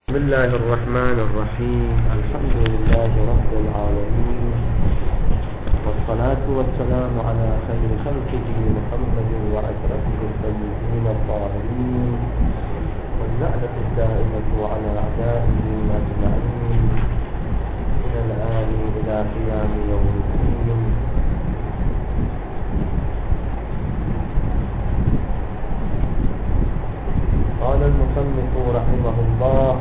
بسم الله الرحمن الرحيم. الحمد لله رب العالمين، والصلاة والسلام على خير خلقه محمد وأشرفه الطيبين الطاهرين، واللعنة الدائمة على أعدائه أجمعين من الآن إلى قيام يوم الدين. قال المصنف رحمه الله: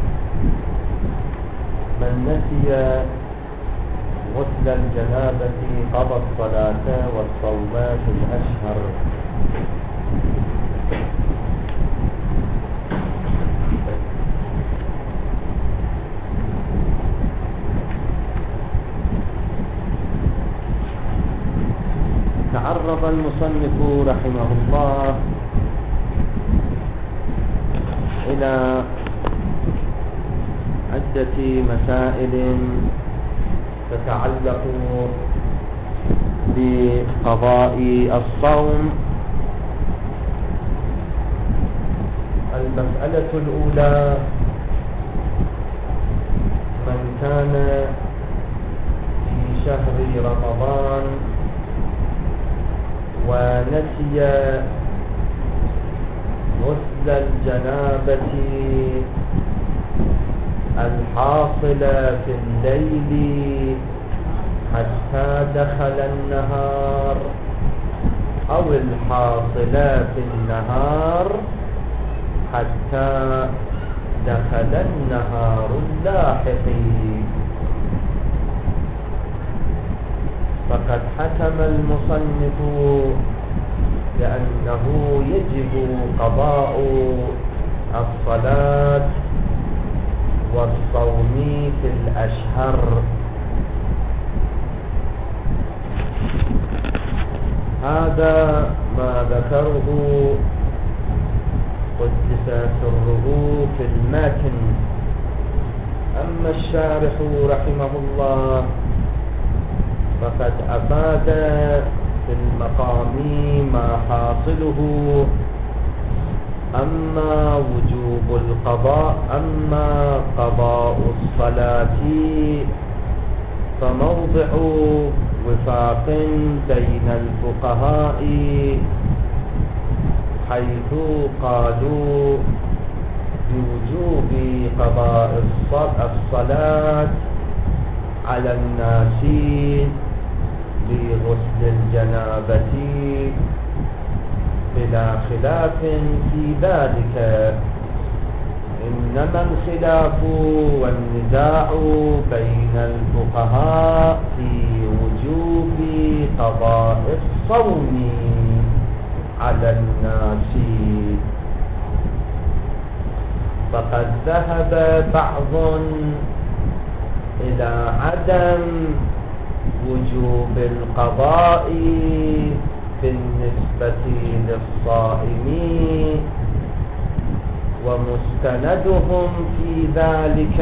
من نسي غسل الجنابة قضى الصلاة والصومات الأشهر. تعرض المصنف رحمه الله إلى عدة مسائل تتعلق بقضاء الصوم. المسألة الأولى: من كان في شهر رمضان ونسي غسل الجنابة الحاصلة في الليل حتى دخل النهار، أو الحاصلة في النهار حتى دخل النهار اللاحق، فقد حكم المصنف لأنه يجب قضاء الصلاة والصوم في الأشهر. هذا ما ذكره قدس سره في الماتن. أما الشارح رحمه الله فقد أفاد في المقام ما حاصله: أما وجوب القضاء، أما قضاء الصلاة فموضع وفاق بين الفقهاء، حيث قالوا بوجوب قضاء الصلاة على الناس لغسل الجنابة بلا خلاف في ذلك، إنما الخلاف والنزاع بين الفقهاء في وجوب قضاء الصوم على الناس. فقد ذهب بعض إلى عدم وجوب القضاء بالنسبة للصائمين، ومستندهم في ذلك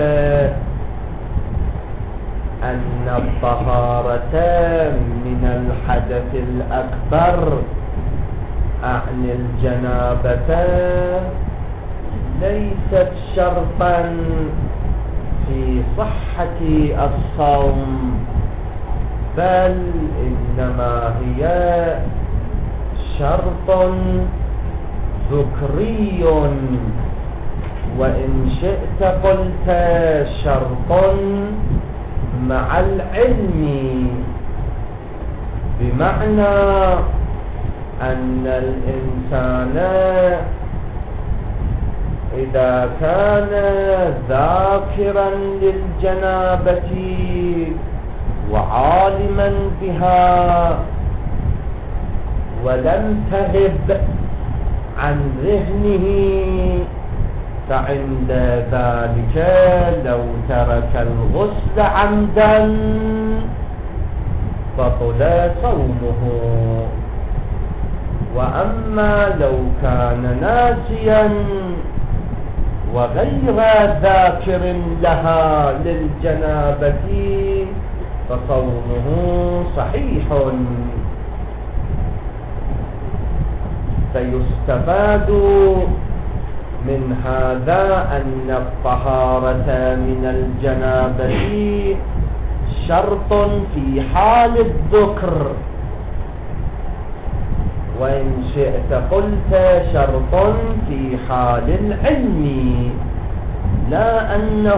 أن الطهارة من الحدث الأكبر أعني الجنابة ليست شرطا في صحة الصوم، بل إنما هي شرط ذكري، وإن شئت قلت شرط مع العلم، بمعنى أن الإنسان إذا كان ذاكرا للجنابة وعالما بها ولم تغب عن ذهنه، فعند ذلك لو ترك الغسل عمدا بطل صومه. وأما لو كان ناسيا وغير ذاكر لها للجنابة فصومه صحيح. فيستفاد من هذا أن الطهارة من الجنابة شرط في حال الذكر، وإن شئت قلت شرط في حال العلم، لا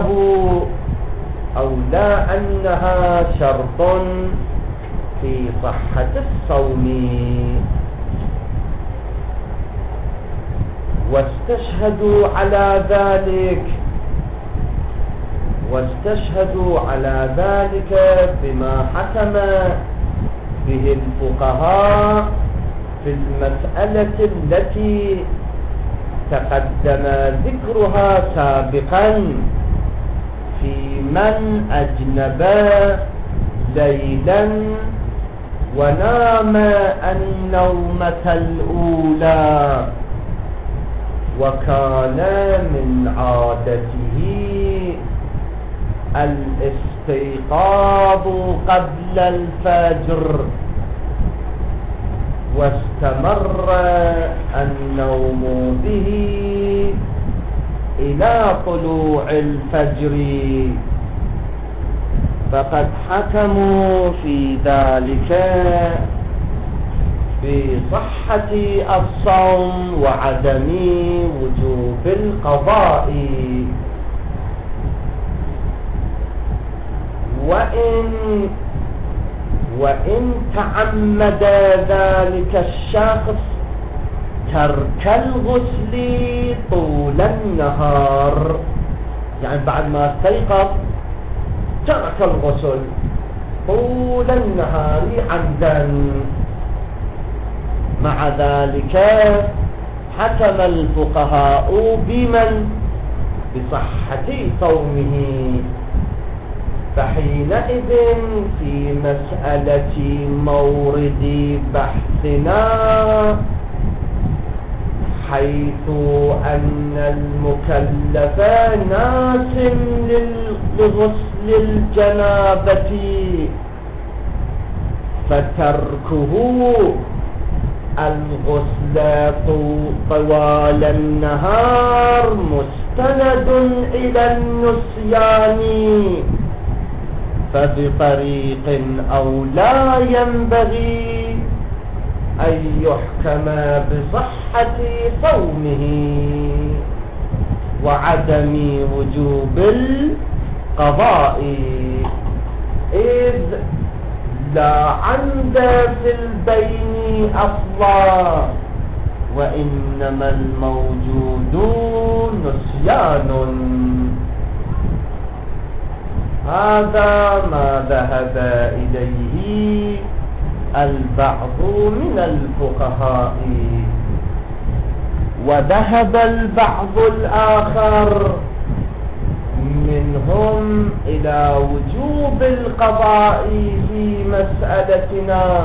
أنها شرط في صحة الصوم. واستشهدوا على ذلك بما حكم به الفقهاء في المسألة التي تقدم ذكرها سابقا في من أجنب ليلا ونام النومة الأولى وكان من عادته الاستيقاظ قبل الفجر واستمر النوم به إلى طلوع الفجر، فقد حكموا في ذلك بصحة الصوم وعدم وجوب القضاء. وإن تعمد ذلك الشخص ترك الغسل طول النهار، يعني بعد ما استيقظ ترك الغسل طول النهار عمدا، مع ذلك حكم الفقهاء بصحة صومه. فحينئذ في مسألة مورد بحثنا، حيث أن المكلف ناس لغسل الجنابة، فتركه الغسل طوال النهار مستند إلى النسيان، فبطريق أو لا ينبغي أن يحكم بصحة صومه وعدم وجوب القضاء، إذ لا عند في البين أصلا، وإنما الموجود نسيان. هذا ما ذهب إليه البعض من الفقهاء، وذهب البعض الآخر منهم إلى وجوب القضاء في مسألتنا،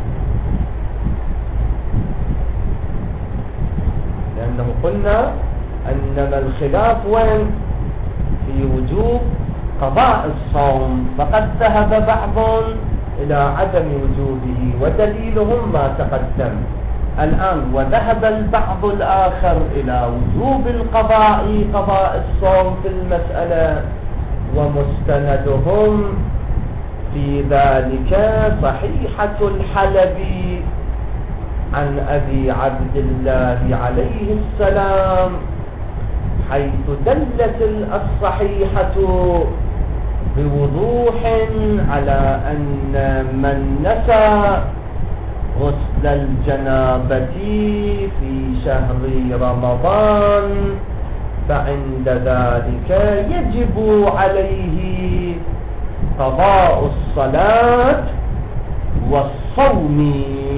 لأنه قلنا أنما الخلاف وين؟ في وجوب قضاء الصوم، فقد ذهب بعض إلى عدم وجوبه ودليلهم ما تقدم الآن، وذهب البعض الآخر إلى وجوب قضاء الصوم في المسألة، ومستندهم في ذلك صحيحة الحلبي عن أبي عبد الله عليه السلام، حيث دلت الصحيحة بوضوح على أن من نسى غسل الجنابة في شهر رمضان فعند ذلك يجب عليه قضاء الصلاة والصوم.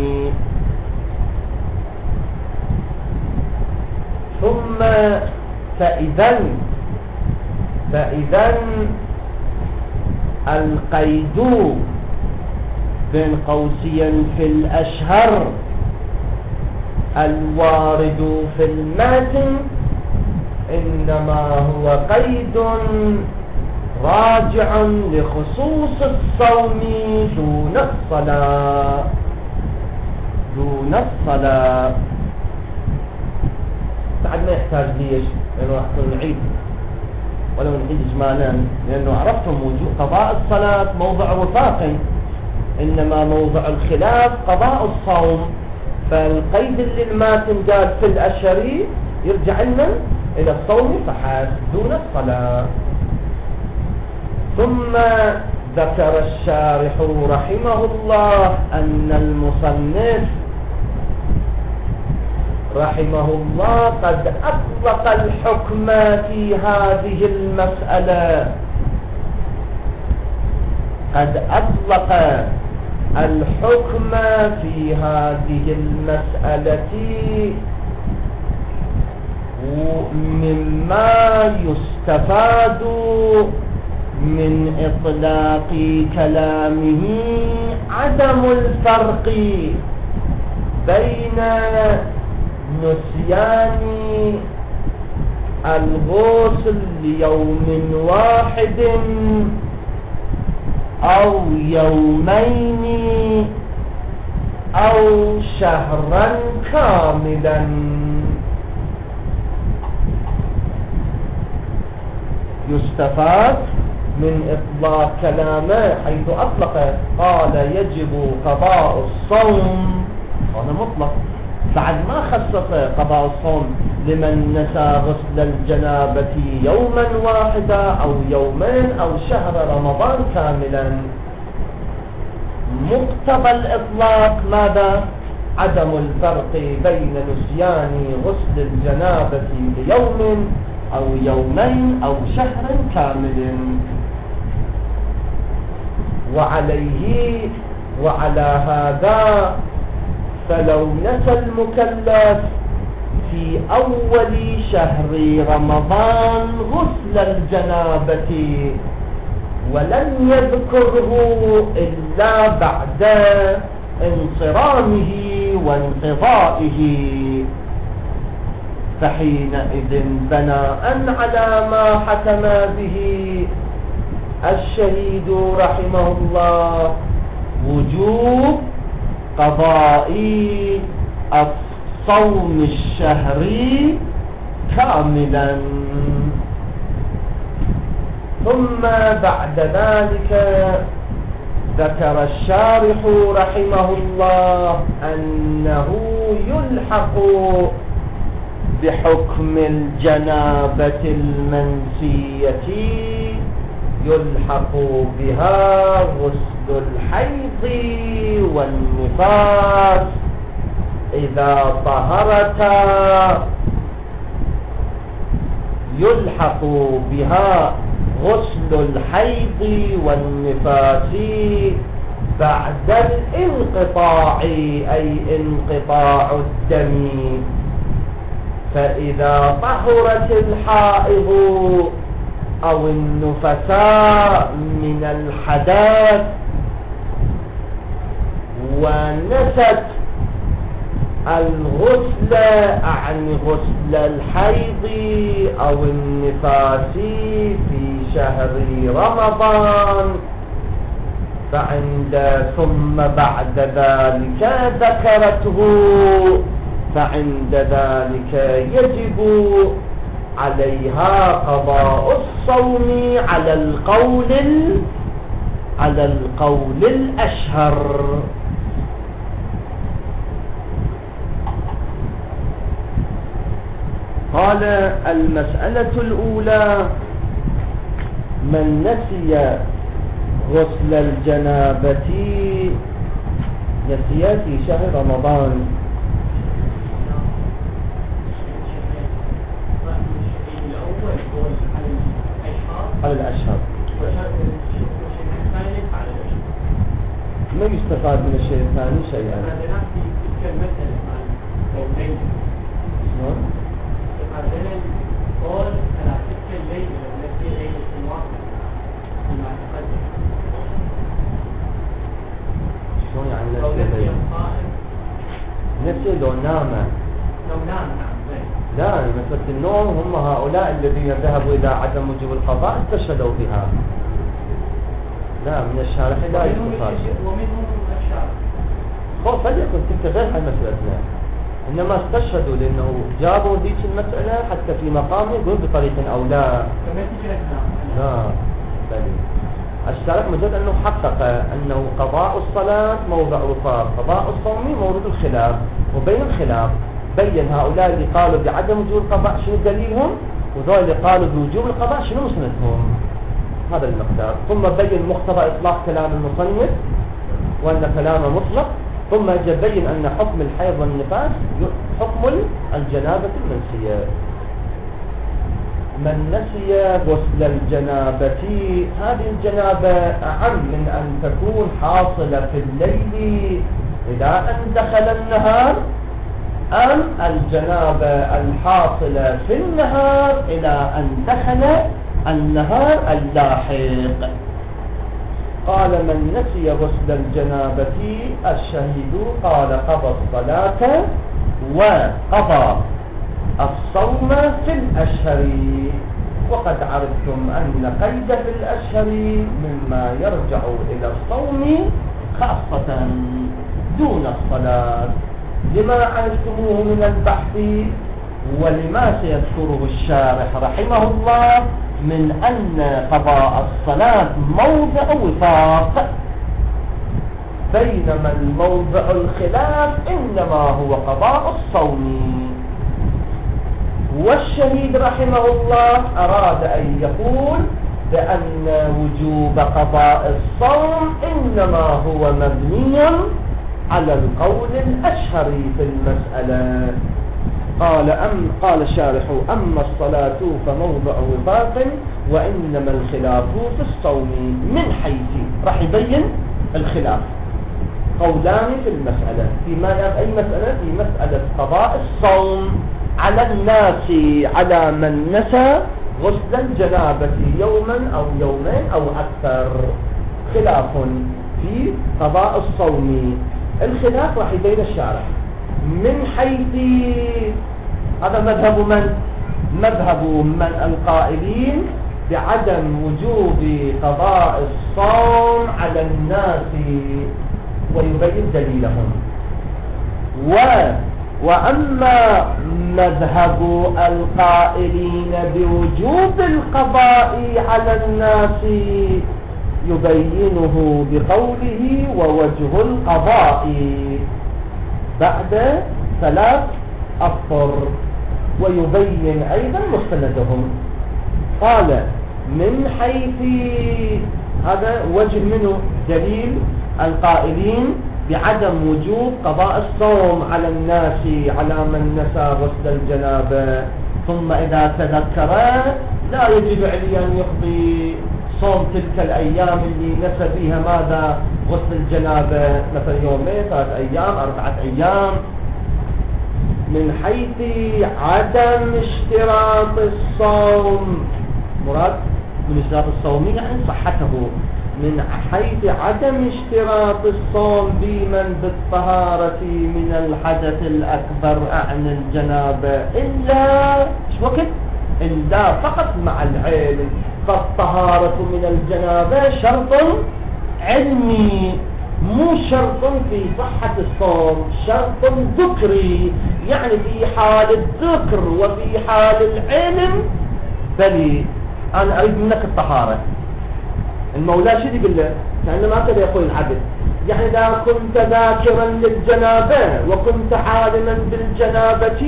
ثم فإذا القيد بين قوسين في الأشهر الوارد في المتن إنما هو قيد راجع لخصوص الصوم دون الصلاة. بعد ما يحتاج ليش، لأنه راح نعيد ولو نعيد إجمالا، لأنه عرفتم وجود قضاء الصلاة موضع وفاق، إنما موضع الخلاف قضاء الصوم. فالقيد اللي الماتن قال في الأشهري يرجع لنا إلى الصوم فحسب دون الصلاة. ثم ذكر الشارح رحمه الله أن المصنف رحمه الله قد أطلق الحكم في هذه المسألة، قد أطلق الحكم في هذه المسألة مما يستفاد من إطلاق كلامه عدم الفرق بين نسيان الغسل ليوم واحد أو يومين أو شهرا كاملا. يستفاد من إطلاق كلامه حيث أطلق قال يجب قضاء الصوم، هذا مطلق، بعد ما خصص قضاء الصوم لمن نسى غسل الجنابة يوما واحدا أو يومين أو شهر رمضان كاملا. مقتضى الإطلاق ماذا؟ عدم الفرق بين نسيان غسل الجنابة ليوم أو يومين أو شهر كامل. وعلى هذا فلو نسى المكلف في أول شهر رمضان غسل الجنابة ولم يذكره إلا بعد انصرامه وانقضائه، فحينئذ بناء على ما حكم به الشهيد رحمه الله وجوب قضاء الصوم الشهري كاملا. ثم بعد ذلك ذكر الشارح رحمه الله أنه يلحق بحكم الجنابة المنسية، يلحق بها غسل الحيض والنفاس إذا طهرتا، يلحق بها غسل الحيض والنفاس بعد الانقطاع أي انقطاع الدم. فإذا طهرت الحائض أو النفساء من الحدث ونست الغسل عن غسل الحيض أو النفاس في شهر رمضان ثم بعد ذلك ذكرته، فعند ذلك يجب عليها قضاء الصوم على القول الأشهر. قال المسألة الأولى: من نسي غسل الجنابة نسي في شهر رمضان على الأشهر، ما يستفاد من الشيء الثاني شيئا. شلون يعني نسي لو نام؟ لا، مثل النوم هم هؤلاء الذين ذهبوا إلى عدم وجوب القضاء استشهدوا بها. لا، من الشارح لا يستفاد. ومنهم الشارح. فليكن تلك غير هاي مسألتنا. إنما استشهدوا لأنه جابوا ذيك المسألة حتى في مقام يقول بطريق أو لا. لا بل الشارع مجرد أنه حقق أنه قضاء الصلاة موضع وفاق، قضاء الصوم مورد الخلاف، وبين الخلاف بين هؤلاء اللي قالوا بعدم وجوب القضاء شنو دليلهم، وذول اللي قالوا بوجوب القضاء شنو مسندهم. هذا المقدار. ثم بين مقتضى إطلاق كلام المصنف وأن كلامه مطلق، ثم بين أن حكم الحيض والنفاس حكم الجنابة المنسية. من نسي غسل الجنابة، هذه الجنابة أعم من أن تكون حاصلة في الليل إلى أن دخل النهار، أم الجنابة الحاصلة في النهار إلى أن دخل النهار اللاحق. قال من نسي غسل الجنابة الشهيد قال قضى الصلاة وقضى الصوم في الأشهر. وقد عرفتم أن قيد في الأشهر مما يرجع إلى الصوم خاصة دون الصلاة، لما عرفتموه من البحث ولما سيذكره الشارح رحمه الله من أن قضاء الصلاة موضع وفاق، بينما الموضع الخلاف إنما هو قضاء الصوم. والشهيد رحمه الله أراد أن يقول بأن وجوب قضاء الصوم إنما هو مبني على القول الأشهر في المسألة. قال الشارح أما الصلاة فموضع وفاق وإنما الخلاف في الصوم من حيث راح يبين الخلاف قولان في المسألة. في أي مسألة؟ في مسألة قضاء الصوم على الناس على من نسى غسل الجنابة يوما أو يومين أو أكثر. خلاف في قضاء الصوم. الخلاف راح يبين الشارح من حيث هذا مذهب من؟ مذهب من القائلين بعدم وجوب قضاء الصوم على الناس، ويبين دليلهم. وأما مذهب القائلين بوجوب القضاء على الناس يبينه بقوله ووجه القضاء بعد 3 أسطر، ويبين أيضا مستندهم. قال من حيث هذا وجه منه دليل القائلين بعدم وجوب قضاء الصوم على الناس على من نسى غسل الجنابة، ثم إذا تذكر لا يجب عليه أن يقضي صوم تلك الأيام اللي نسى فيها ماذا؟ غسل الجنابة، مثلا 2 3 أيام 4 أيام. من حيث عدم اشتراط الصوم، مراد من اشتراط الصوم يعني صحته، من حيث عدم اشتراط الصوم بمن بالطهارة من الحدث الأكبر عن الجنابة إلا وقت إلا فقط مع العلم. فالطهارة من الجنابة شرط علمي مو شرط في صحة الصوم، شرط ذكري، يعني في حال الذكر وفي حال العلم. بل أنا أريد منك الطهارة. المولى شو يقول له؟ كأنما كذا يقول العبد، يعني إذا كنت ذاكرا للجنابة وكنت عالما بالجنابة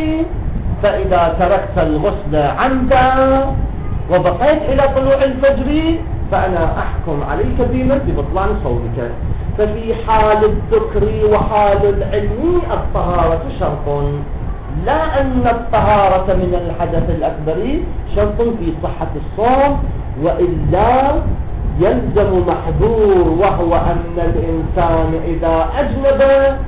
فإذا تركت الغسل عمدا وبقيت إلى طلوع الفجر فأنا أحكم عليك ببطلان صومك. ففي حال الذكر وحال العلم الطهارة شرط، لا أن الطهارة من الحدث الأكبر شرط في صحة الصوم، وإلا يلزم محظور، وهو أن الإنسان إذا أجنب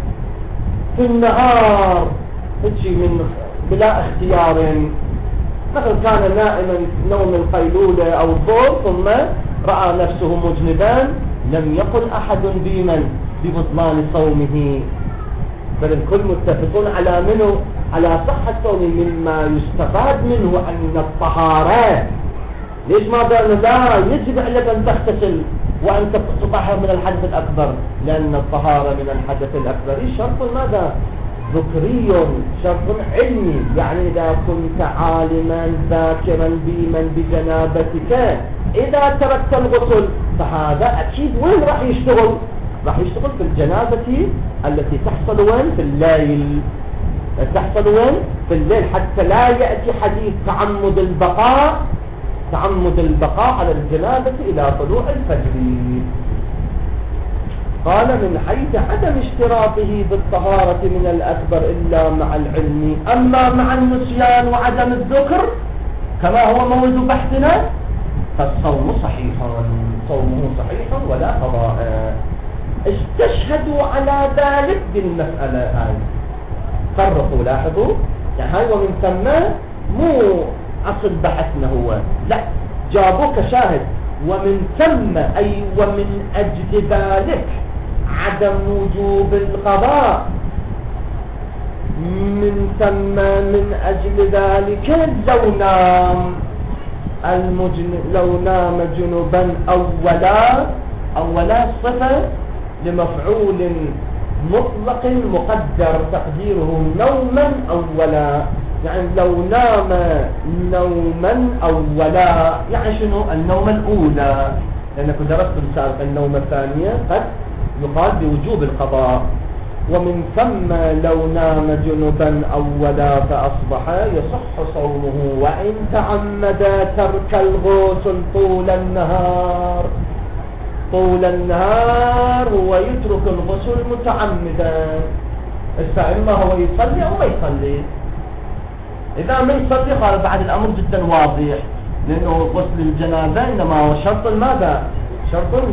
في النهار من بلا اختيار، مثلا كان نائما نوم القيلولة أو الظهر ثم رأى نفسه مجنبا، لم يقل أحد ببطلان صومه، بل الكل متفقون على منه على صحة صومه. مما يستفاد منه أن الطهارة، ليش ما قالنا لا يجب عليك أن تغتسل وأن تطهر من الحدث الأكبر؟ لأن الطهارة من الحدث الأكبر شرط ماذا؟ ذكري شرط علمي، يعني إذا كنت عالما ذاكرا بمن بجنابتك إذا تركت الغسل فهذا أكيد وين راح يشتغل؟ راح يشتغل في الجنابة التي تحصل وين؟ في الليل. تحصل وين؟ في الليل، حتى لا يأتي حديث تعمد البقاء على الجنابة إلى طلوع الفجر. قال من حيث عدم اشتراطه بالطهارة من الأكبر إلا مع العلم، أما مع النسيان وعدم الذكر كما هو موضوع بحثنا فالصوم صحيح، صومه صحيح ولا قضاء. استشهدوا على ذلك بالمسألة هاي، فرقوا، لاحظوا يعني هاي ومن ثم مو أصل بحثنا هو، لا جابوك شاهد ومن ثم أي ومن أجل ذلك عدم وجوب القضاء، من ثم من أجل ذلك لو نام جنبا أولا صفة لمفعول مطلق مقدر تقديره نوما أولا، يعني لو نام نوما أولا يعني شنو؟ النوم الأولى، لأنك درست سابقا النوم الثانية قد يقال بوجوب القضاء. ومن ثم لو نام جنبا أولا فأصبح يصح صومه وإن تعمد ترك الغسل طول النهار هو يترك الغسل متعمدا، إما هو يصلي أو ما يصلي. إذا ما يصلي قال بعد الأمر جدا واضح، لأنه غسل الجنابة إنما هو شرط ماذا؟ شرط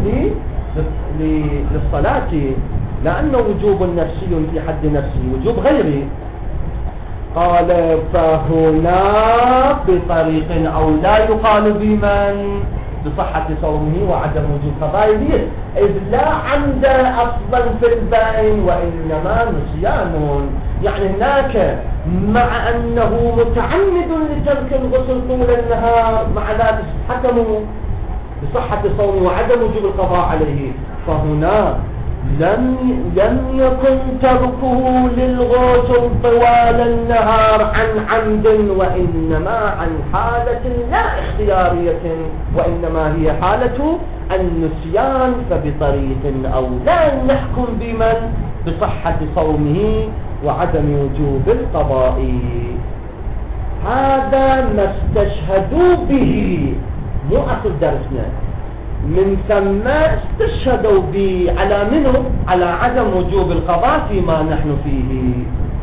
للصلاة، لأنه وجوب نفسي في حد نفسه، وجوب غيري. قال فهنا بطريق أو لا يقال بمن بصحة صومه وعدم وجوب قضائه، إذ لا عمد أصلا في البين وإنما نسيان. يعني هناك مع أنه متعمد لترك الغسل طول النهار، مع ذلك حكموا بصحة صومه وعدم وجوب القضاء عليه، فهنا لم يكن تركه للغسل طوال النهار عن عمد، وإنما عن حالة لا اختيارية، وإنما هي حالة النسيان. فبطريق أو لا نحكم بمن بصحة صومه وعدم وجوب القضاء. هذا ما استشهدوا به، مو أصل درسنا. من ثم استشهدوا به على منه؟ على عدم وجوب القضاء فيما نحن فيه.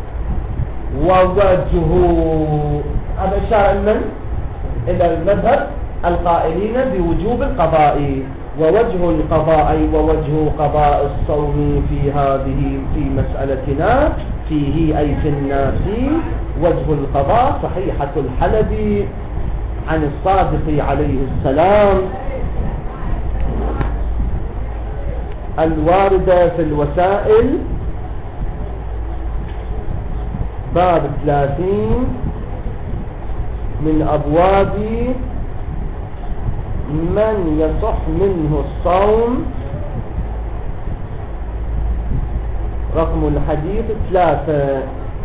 ووجهه هذا إشارة من؟ إلى المذهب القائلين بوجوب القضاء. ووجه القضاء ووجه قضاء الصوم في مسألتنا فيه أي في الناس وجه القضاء صحيحة الحلبي عن الصادق عليه السلام الواردة في الوسائل باب 30 من أبواب من يصح منه الصوم، رقم الحديث 3.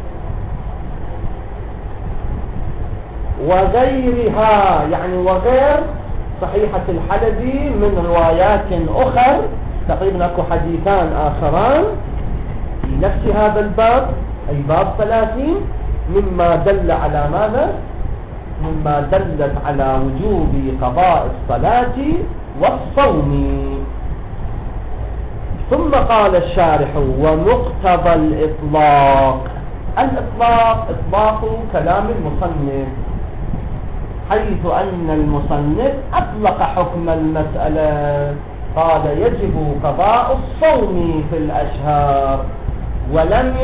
وغيرها يعني وغير صحيحة الحلبي من روايات أخر، تقريبا أكو حديثان آخران في نفس هذا الباب أي باب 30، مما دل على ماذا؟ مما دلت على وجوب قضاء الصلاة والصوم. ثم قال الشارح ومقتضى الإطلاق إطلاق كلام المصنف، حيث أن المصنف أطلق حكم المسألة، قال يجب قضاء الصوم في الأشهار، ولم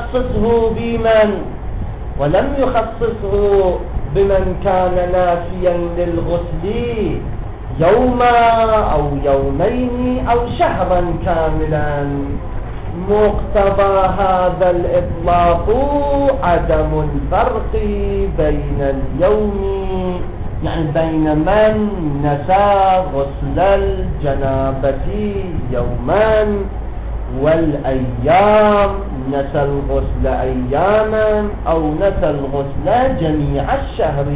يخصصه بمن كان ناسيا للغسل يوما أو يومين أو شهرا كاملا. مقتضى هذا الإطلاق عدم الفرق بين اليوم، يعني بين من نسى غسل الجنابة يوما والأيام نسى الغسل أياما أو نسى الغسل جميع الشهر.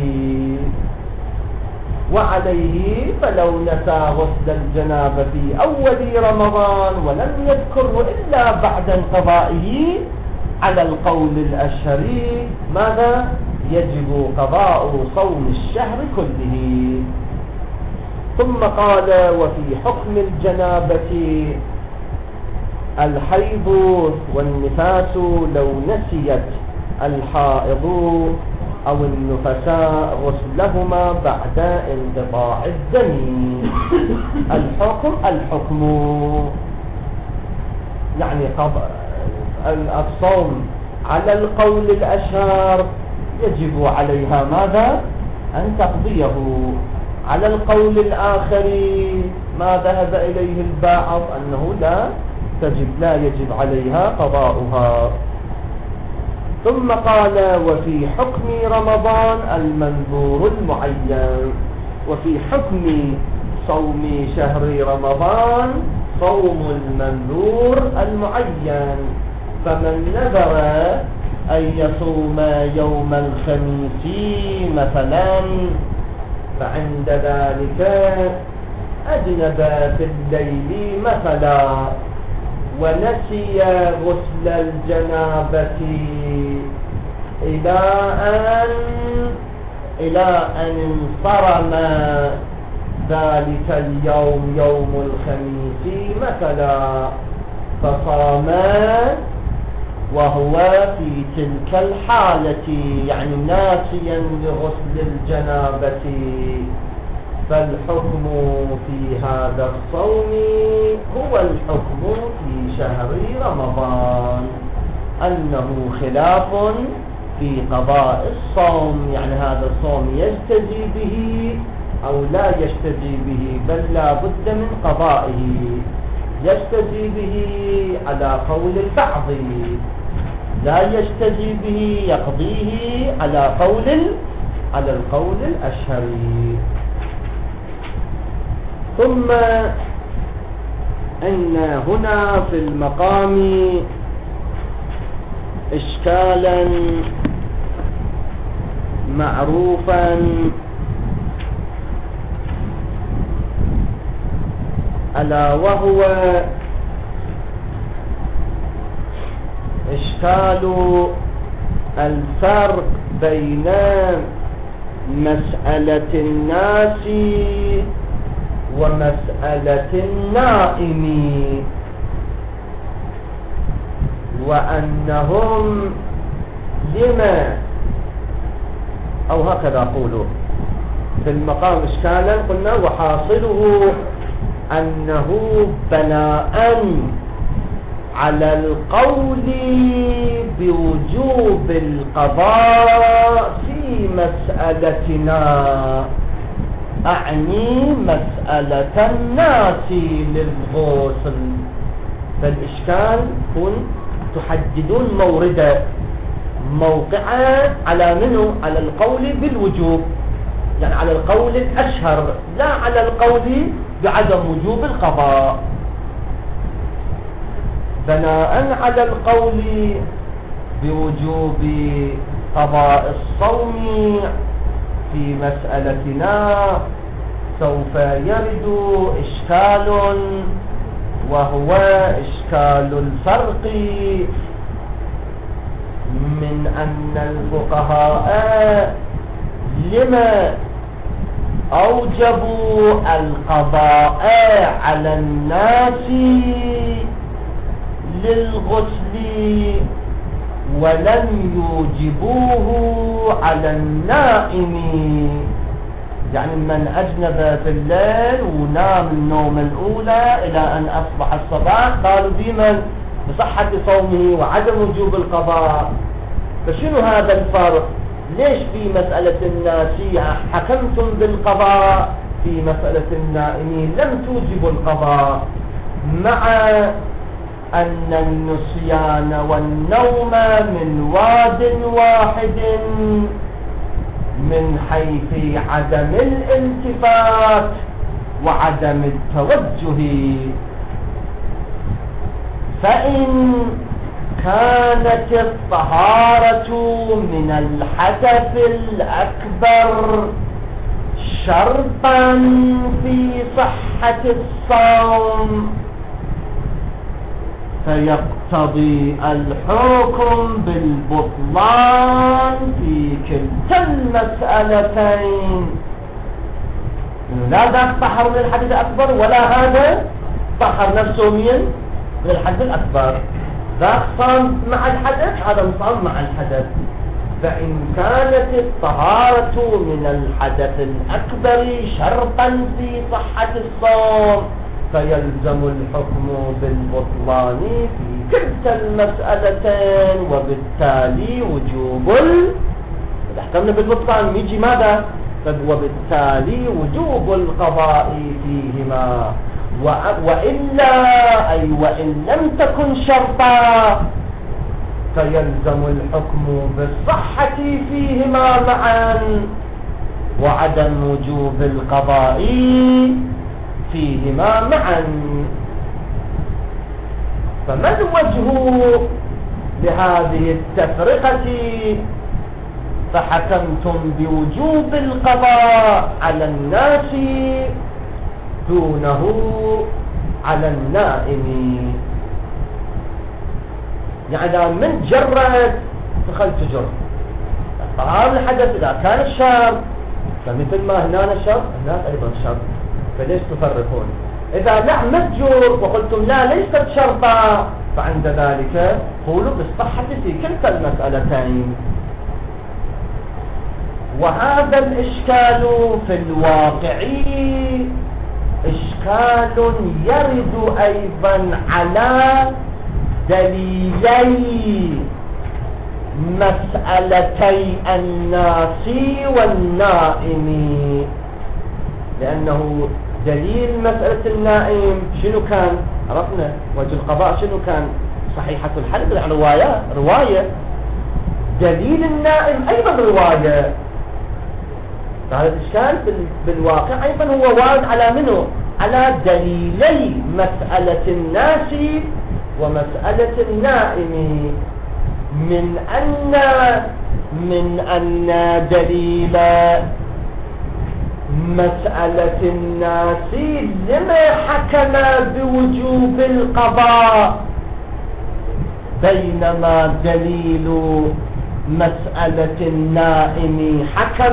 وعليه فلو نسى غسل الجنابة في أول رمضان ولم يذكره إلا بعد انقضائه على القول الأشهري ماذا؟ يجب قضاء صوم الشهر كله. ثم قال وفي حكم الجنابة الحيض والنفاس لو نسيت الحائض أو النفساء غسلهما بعد انقطاع الدم. الحكم يعني الصوم على القول الأشهر يجب عليها ماذا؟ أن تقضيه. على القول الآخر ما ذهب إليه البعض أنه لا يجب عليها قضاؤها. ثم قال وفي حكم رمضان المنذور المعين. وفي حكم صوم شهر رمضان صوم المنذور المعين. فمن نذر أن يصوم يوم الخميس مثلا فعند ذلك أجنب في الليل مثلا ونسي غسل الجنابة إلى أن انصرم ذلك اليوم يوم الخميس مثلا فصام وهو في تلك الحالة يعني ناسيا لغسل الجنابة، فالحكم في هذا الصوم هو الحكم في شهر رمضان، أنه خلاف في قضاء الصوم، يعني هذا الصوم يجتزي به أو لا يجتزي به، بل لا بد من قضائه. يجتزي به على قول البعض، لا يجتزي به يقضيه على القول الأشهري. ثم أن هنا في المقام إشكالا معروفا ألا وهو إشكال الفرق بين مسألة الناس ومسألة النائم، وأنهم لما أو هكذا قولوا في المقام إشكالا قلنا وحاصله أنه بناء على القول بوجوب القضاء في مسألتنا، أعني مسألة الناس للغسل. فالإشكال كن تحددون موقعا على منه، على القول بالوجوب، يعني على القول الأشهر، لا على القول بعدم وجوب القضاء. بناء على القول بوجوب قضاء الصوم في مسألتنا سوف يرد إشكال، وهو إشكال الفرق من أن الفقهاء لما أوجبوا القضاء على الناس للغسل ولم يوجبوه على النائم. يعني من أجنب في الليل ونام النوم الأولى إلى أن أصبح الصباح قالوا بمن بصحة صومه وعدم وجوب القضاء. فشنو هذا الفرق؟ ليش في مسألة الناس حكمتم بالقضاء، في مسألة النائمين لم توجبوا القضاء، مع أن النسيان والنوم من واد واحد من حيث عدم الالتفات وعدم التوجه؟ فإن كانت الطهارة من الحدث الأكبر شرطا في صحة الصوم فيقتضي الحكم بالبطلان في كلتا المسألتين. لا ذاك طهر من الحدث الأكبر ولا هذا طهر نفسه من الحدث الأكبر. ذاك صام مع الحدث، هذا صام مع الحدث. فإن كانت الطهارة من الحدث الأكبر شرطا في صحة الصوم فيلزم الحكم بالبطلان في كلتا المسألتين، وبالتالي وجوب إذا حكمنا بالبطلان يجي ماذا؟ وبالتالي وجوب القضاء فيهما، وإلا أي وإن لم تكن شرطا فيلزم الحكم بالصحة فيهما معا وعدم وجوب القضاء فيهما معا. فما الوجه لهذه التفرقة؟ فحكمتم بوجوب القضاء على الناس دونه على النائم. يعني من جرد دخلت جر طهار الحدث إذا كان الشرط، فمثل ما هنا الشرط هناك أيضا شرط، فليش تفرقون؟ إذا لا متجر وقلتم لا ليست شرطا فعند ذلك قولوا بالصحة في كلتا المسألتين. وهذا الإشكال في الواقع إشكال يرد أيضا على دليلي مسألتي الناس والنائم، لأنه دليل مسألة النائم شنو كان؟ عرفنا وجه القضاء شنو كان؟ صحيحة الحلب يعني رواية. دليل النائم أيضا رواية. فهذا الإشكال بالواقع أيضا هو وارد على منه؟ على دليلي مسألة الناس ومسألة النائم، من أن دليل مسألة الناس لما حكم بوجوب القضاء، بينما دليل مسألة النائم حكم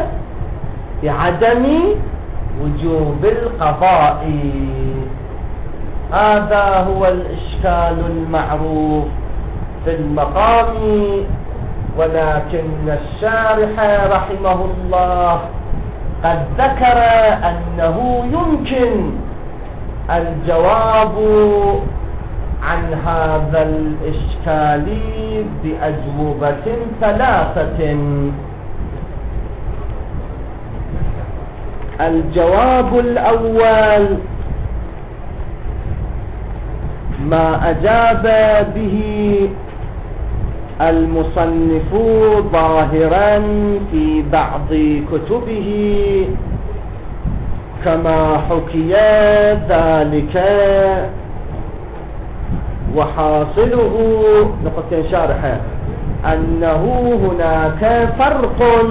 بعدم وجوب القضاء. هذا هو الإشكال المعروف في المقام، ولكن الشارح رحمه الله قد ذكر أنه يمكن الجواب عن هذا الإشكال بأجوبة ثلاثة. الجواب الأول ما أجاب به المصنف ظاهرا في بعض كتبه كما حكي ذلك، وحاصله نقطة شارحة أنه هناك فرق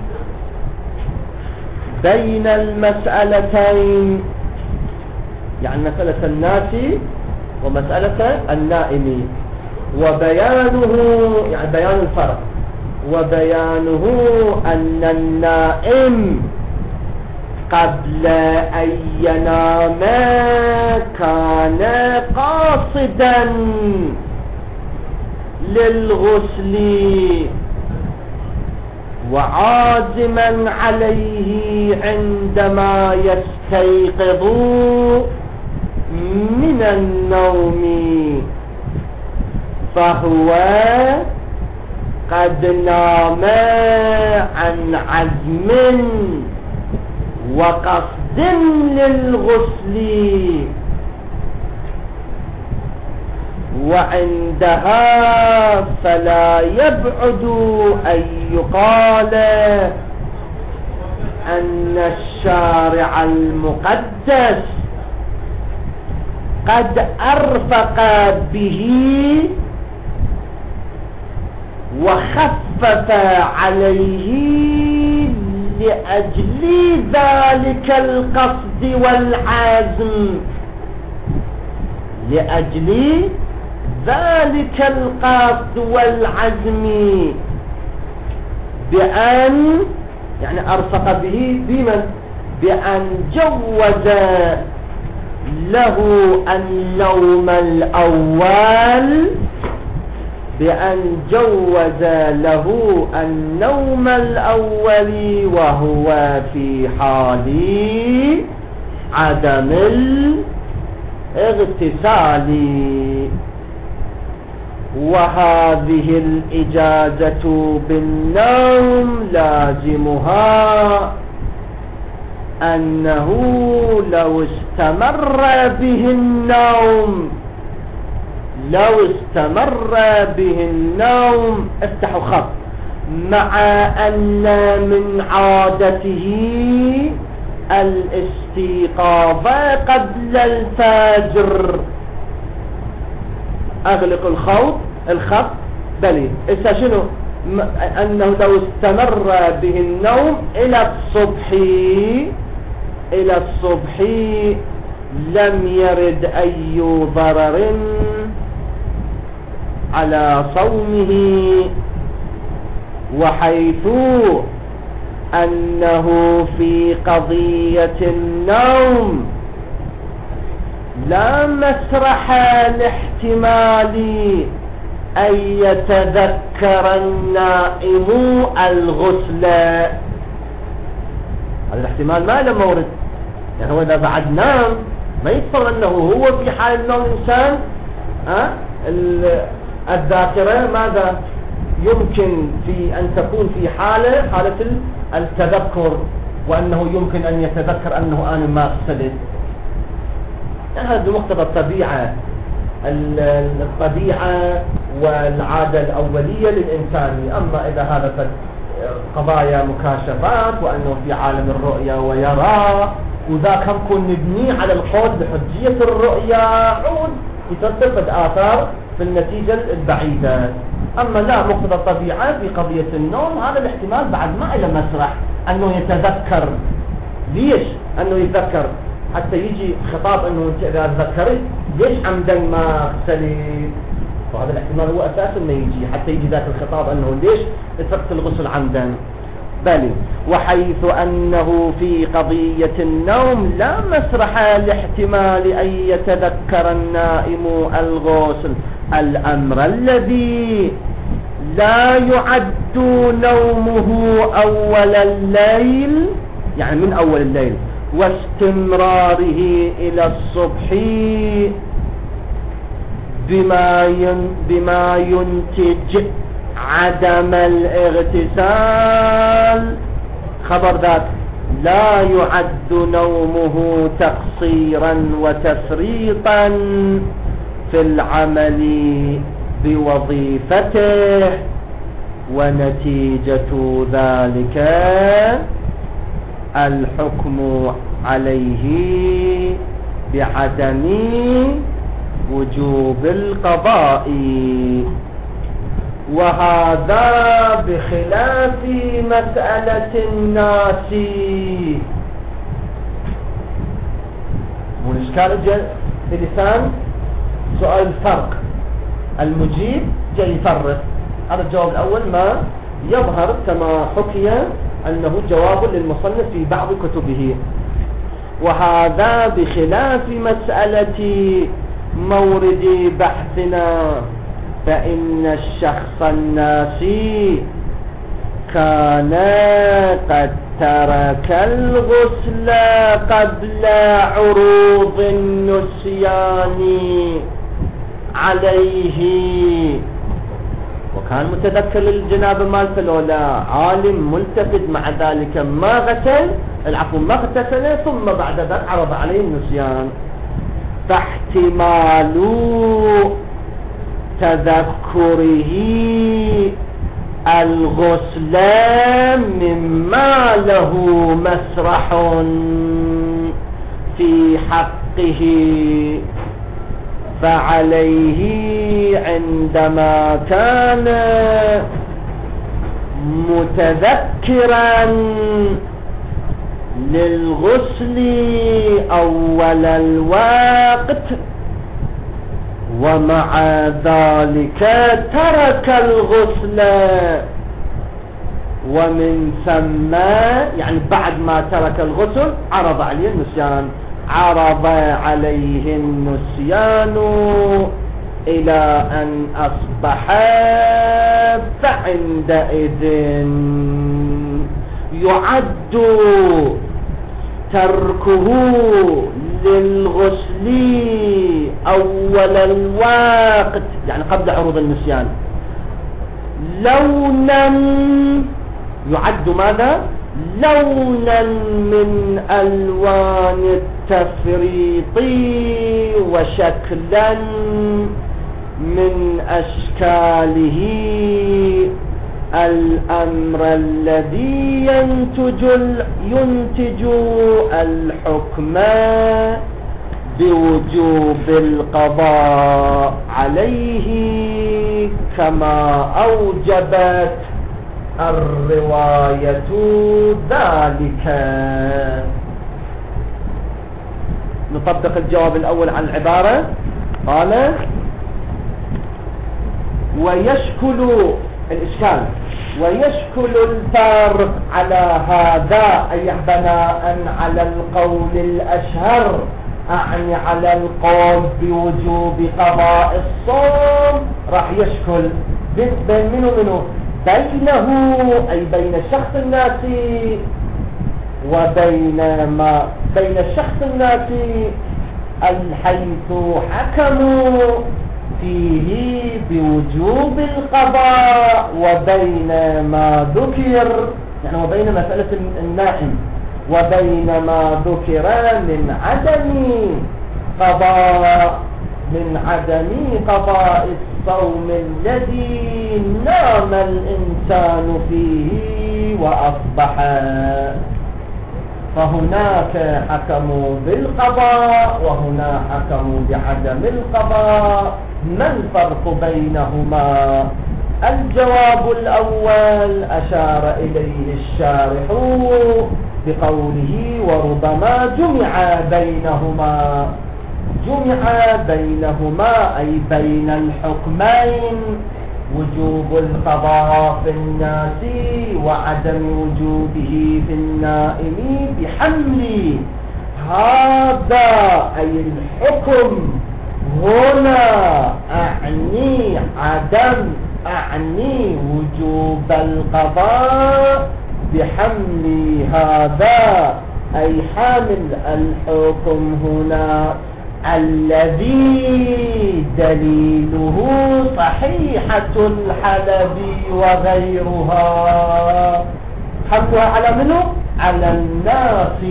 بين المسألتين، يعني مسألة الناس ومسألة النائم، وبيانه يعني بيان الفرق، وبيانه أن النائم قبل أن ينام كان قاصدا للغسل وعازما عليه عندما يستيقظ من النوم، فهو قد نام عن عزم وقصد للغسل، وعندها فلا يبعد أن يقال أن الشارع المقدس قد أرفق به وخفف عليه لأجل ذلك القصد والعزم، لأجل ذلك القصد والعزم، بأن يعني أرفق به بمن؟ بأن جوز له النوم الأول، بأن جوز له النوم الأول وهو في حال عدم الاغتسال. وهذه الإجازة بالنوم لازمها أنه لو استمر به النوم، لو استمر به النوم، افتحوا خط، مع أن من عادته الاستيقاظ قبل الفجر، أغلق الخط بلي إسا شنو؟ أنه لو استمر به النوم إلى الصبح لم يرد أي ضرر على صومه، وحيث أنه في قضية النوم لا مسرح لاحتمال أن يتذكر النائم الغسل. هذا الاحتمال ما له مورد، يعني هو إذا بعد نام ما يتصور أنه هو في حال النوم إنسان الذاكرة ماذا يمكن في أن تكون في حالة التذكر، وأنه يمكن أن يتذكر أنه أنا ما اغتسلت. يعني هذا بمقتضى الطبيعة والعادة الأولية للإنسان. أما إذا هذا قضايا مكاشفات وأنه في عالم الرؤيا ويرى، وذاك هم كون نبني على القول بحجية الرؤيا عود يترتب آثار في النتيجة البعيدة. أما لا، مقتضى الطبيعة في قضية النوم هذا الاحتمال بعد ما إلى مسرح أنه يتذكر. ليش أنه يتذكر؟ حتى يجي خطاب أنه أنت إذا تذكرت ليش عمدا ما اغتسلت؟ وهذا الاحتمال هو أساسا ما يجي، حتى يجي ذاك الخطاب أنه ليش تركت الغسل عمدا. بل وحيث أنه في قضية النوم لا مسرح لاحتمال أن يتذكر النائم الغسل، الأمر الذي لا يعد نومه أول الليل، يعني من أول الليل، واستمراره إلى الصبح بما ينتج عدم الاغتسال، خبر ذاك لا يعد نومه تقصيرا وتفريطا في العمل بوظيفته، ونتيجة ذلك الحكم عليه بعدم وجوب القضاء. وهذا بخلاف مسألة الناس. والإشكال في لسان سؤال الفرق، المجيب جاي يفرق. هذا الجواب الأول ما يظهر كما حكي أنه جواب للمصنف في بعض كتبه. وهذا بخلاف مسألة مورد بحثنا، فإن الشخص الناسي كان قد ترك الغسل قبل عروض النسيان عليه، وكان متذكر للجنابة مالته لولا عالم ملتفت، مع ذلك ما غسل، العفو ما اغتسل، ثم بعد ذلك عرض عليه النسيان. فاحتمال تذكره الغسل مما له مسرح في حقه، فعليه عندما كان متذكرا للغسل أول الوقت ومع ذلك ترك الغسل، ومن ثم يعني بعد ما ترك الغسل عرض عليه النسيان، عرض عليه النسيان إلى أن أصبح، فعندئذ يعد تركه للغسل أول الوقت يعني قبل عروض النسيان لونا، يعد ماذا؟ لونا من ألوان التفريط، وشكلا من أشكاله الأمر الذي ينتج الحكم بوجوب القضاء عليه كما أوجبت الرواية ذلك. نطبق الجواب الأول عن العبارة. قال ويشكل الإشكال، ويشكل الفارق على هذا أي بناء على القول الأشهر، أعني على القول بوجوب قضاء الصوم، راح يشكل بين منه بينه أي بين الشخص الناسي بين الشخص الناسي حيث حكموا فيه بوجوب القضاء، وبين ما ذكر يعني وبين مسألة النائم، وبين ما ذكر من عدم قضاء الصوم الذي نام الإنسان فيه وأصبح، فهناك حكموا بالقضاء وهنا حكموا بعدم القضاء. ما الفرق بينهما؟ الجواب الأول أشار إليه الشارح بقوله وربما جمع بينهما أي بين الحكمين، وجوب القضاء في الناس وعدم وجوبه في النائم، بحمل هذا أي الحكم هنا أعني وجوب القضاء، بحمل هذا أي حامل الحكم هنا الذي دليله صحيحة الحلب وغيرها، حملها على منه؟ على الناس،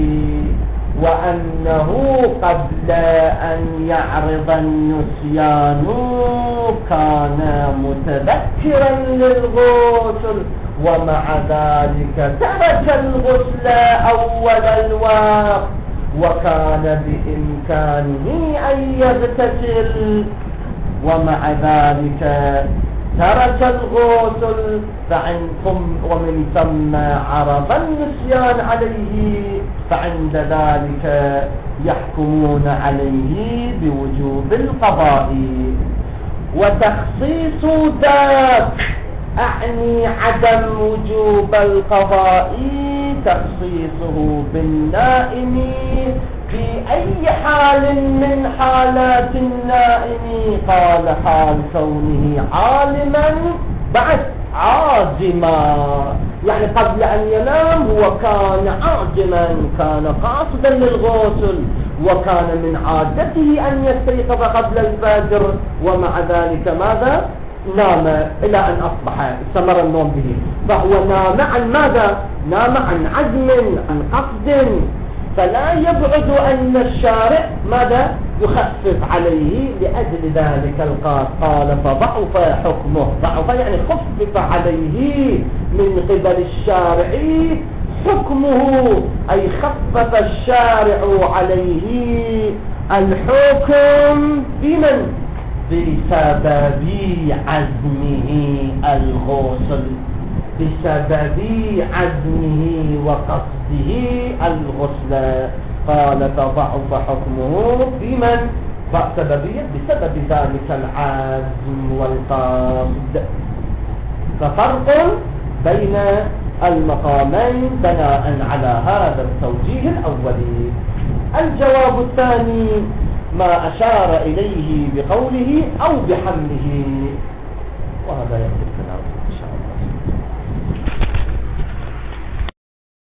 وأنه قبل أن يعرض النسيان كان متذكرا للغسل، ومع ذلك ترك الغسل أول الوقت، وكان بإمكانه أن يغتسل، ومع ذلك ترك الغسل، ومن ثم عرض النسيان عليه، فعند ذلك يحكمون عليه بوجوب القضاء. وتخصيص ذاك أعني عدم وجوب القضاء، تخصيصه بالنائم في أي حال من حالات النائم. قال حال كونه عالما بعد عازما، يعني قبل أن ينام هو كان عازما، كان قاصدا للغسل، وكان من عادته أن يستيقظ قبل الفجر، ومع ذلك ماذا؟ نام إلى أن أصبح، استمر النوم به، فهو نام عن ماذا؟ نام عن عزم، عن قصد، فلا يبعد أن الشارع ماذا؟ يخفف عليه لأجل ذلك القاصد. قال فضعف حكمه، ضعف يعني خفف عليه من قبل الشارع حكمه، أي خفف الشارع عليه الحكم بمن؟ بسبب عزمه الغسل، بسبب عزمه وقصده الغسل. قال فضعف حكمه بمن؟ سببية بسبب ذلك العزم والقصد. ففرق بين المقامين بناء على هذا التوجيه الأولي. الجواب الثاني ما أشار إليه بقوله أو بحمله، وهذا يكفي الكلام.